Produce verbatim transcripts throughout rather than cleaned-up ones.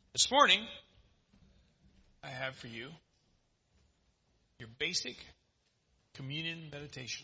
This morning, I have for you your basic communion meditation.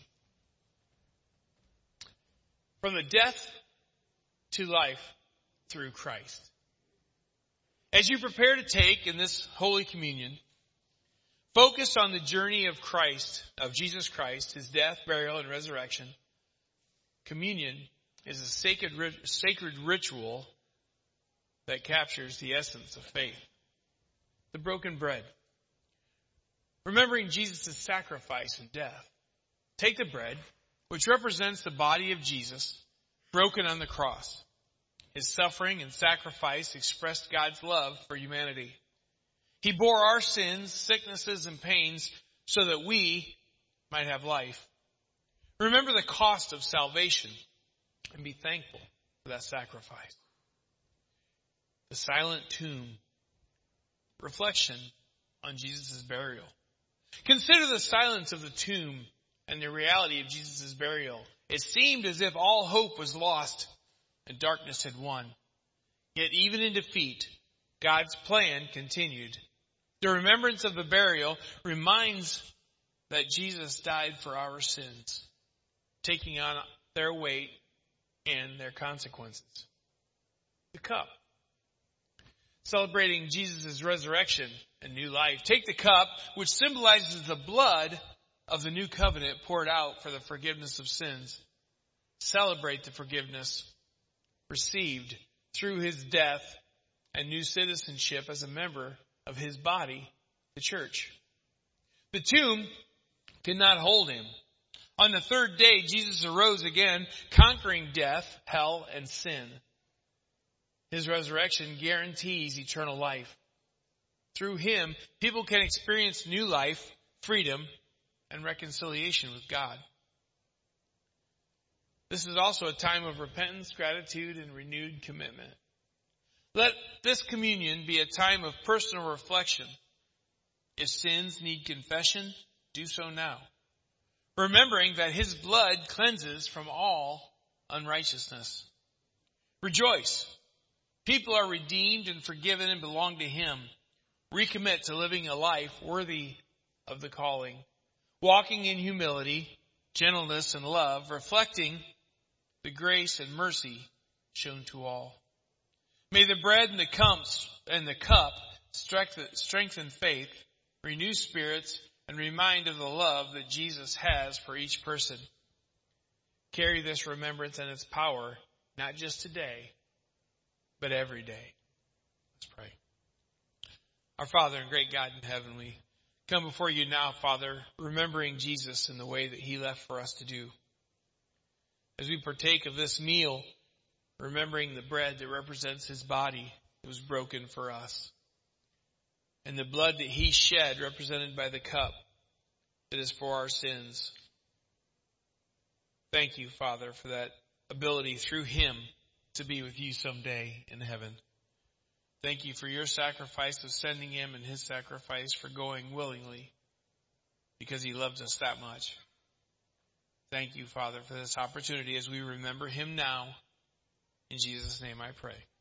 From the death to life through Christ. As you prepare to take in this Holy Communion, focus on the journey of Christ, of Jesus Christ, his death, burial, and resurrection. Communion is a sacred, sacred ritual that captures the essence of faith. The broken bread. Remembering Jesus' sacrifice and death. Take the bread, which represents the body of Jesus, broken on the cross. His suffering and sacrifice expressed God's love for humanity. He bore our sins, sicknesses, and pains so that we might have life. Remember the cost of salvation and be thankful for that sacrifice. The silent tomb. Reflection on Jesus' burial. Consider the silence of the tomb and the reality of Jesus' burial. It seemed as if all hope was lost and darkness had won. Yet even in defeat, God's plan continued. The remembrance of the burial reminds that Jesus died for our sins, taking on their weight and their consequences. The cup. Celebrating Jesus' resurrection and new life. Take the cup, which symbolizes the blood of the new covenant poured out for the forgiveness of sins. Celebrate the forgiveness received through his death and new citizenship as a member of his body, the church. The tomb could not hold him. On the third day, Jesus arose again, conquering death, hell, and sin. His resurrection guarantees eternal life. Through him, people can experience new life, freedom, and reconciliation with God. This is also a time of repentance, gratitude, and renewed commitment. Let this communion be a time of personal reflection. If sins need confession, do so now. Remembering that his blood cleanses from all unrighteousness. Rejoice. People are redeemed and forgiven and belong to him. Recommit to living a life worthy of the calling. Walking in humility, gentleness, and love, reflecting the grace and mercy shown to all. May the bread and the cups and the cup strengthen, strengthen faith, renew spirits, and remind of the love that Jesus has for each person. Carry this remembrance and its power, not just today, but every day. Let's pray. Our Father and great God in heaven, we come before you now, Father, remembering Jesus in the way that he left for us to do. As we partake of this meal, remembering the bread that represents his body that was broken for us, and the blood that he shed, represented by the cup that is for our sins. Thank you, Father, for that ability through him to be with you someday in heaven. Thank you for your sacrifice of sending him and his sacrifice for going willingly because he loves us that much. Thank you, Father, for this opportunity as we remember him now. In Jesus' name I pray.